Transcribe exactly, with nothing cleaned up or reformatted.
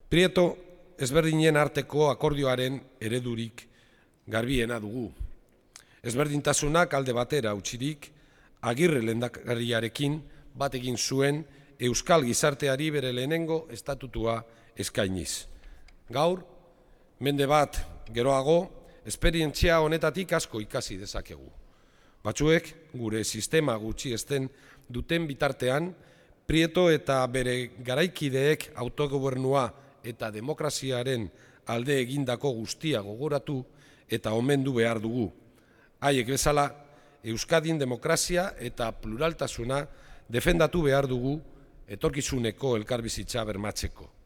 Prieto ezberdinen arteko akordioaren eredurik garbiena dugu. Ezberdintasunak alde batera utzirik, Agirre lehendakariarekin bat egin zuen Euskal Gizarteari bere lehenengo estatutua eskainiz. Gaur, mende bat geroago, esperientzia honetatik asko ikasi dezakegu. Batzuek, gure sistema gutxiesten duten bitartean, Prieto eta bere garaikideek autogobernua eta demokraziaren alde egindako guztia gogoratu eta omendu behar dugu. Haiek bezala, Euskadin demokrazia eta pluraltasuna defendatu behar dugu etorkizuneko elkarbizitza bermatzeko.